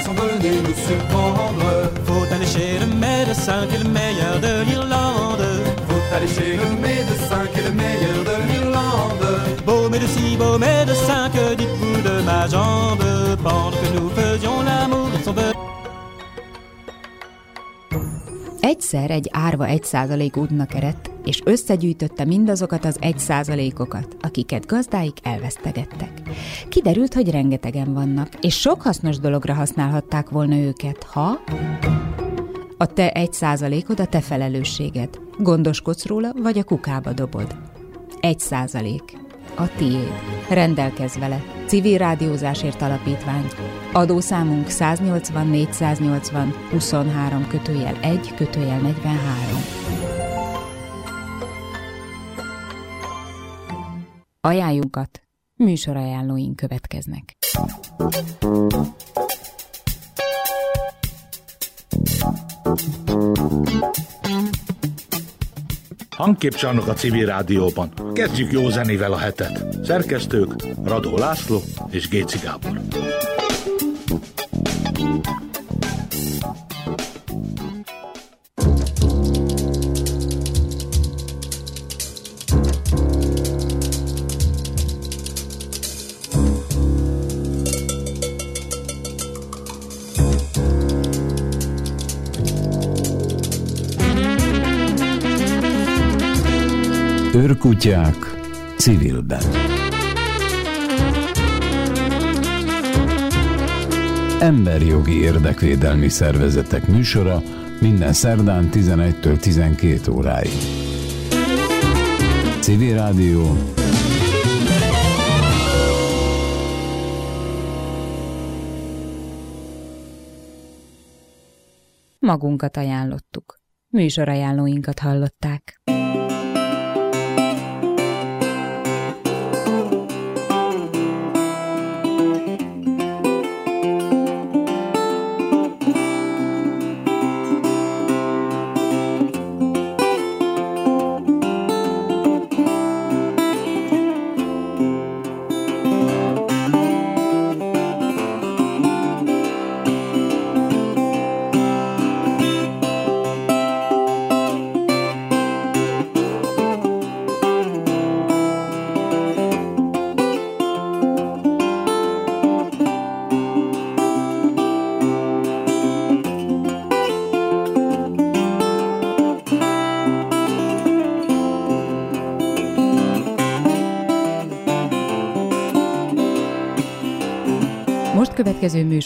sont venus nous surprendre. Faut aller chez le médecin qui est le meilleur de l'Irlande. Faut aller chez le médecin qui est le meilleur de l'Irlande. Beau médecin, que dites-vous de ma jambe? Pendant que nous faisions l'amour, ils sont venus. Egyszer egy árva 1% útnak eredt, és összegyűjtötte mindazokat az 1%-okat, akiket gazdáik elvesztegettek. Kiderült, hogy rengetegen vannak, és sok hasznos dologra használhatták volna őket, ha... A te 1%-od a te felelősséged. Gondoskodsz róla, vagy a kukába dobod. 1%. A tiéd. Rendelkezz vele. Civil Rádiózásért Alapítvány. Adószámunk 180 480 23-1-43. Ajánljunkat. Műsorajánlóink következnek. Hangképcsarnok a Civil Rádióban. Kezdjük jó zenével a hetet. Szerkesztők Radó László és Géci Gábor. Őrkutyák civilben. Emberjogi érdekvédelmi szervezetek műsora minden szerdán 11-től 12 óráig. Civil Rádió. Magunkat ajánlottuk. Műsorajánlóinkat hallották. Következő műsor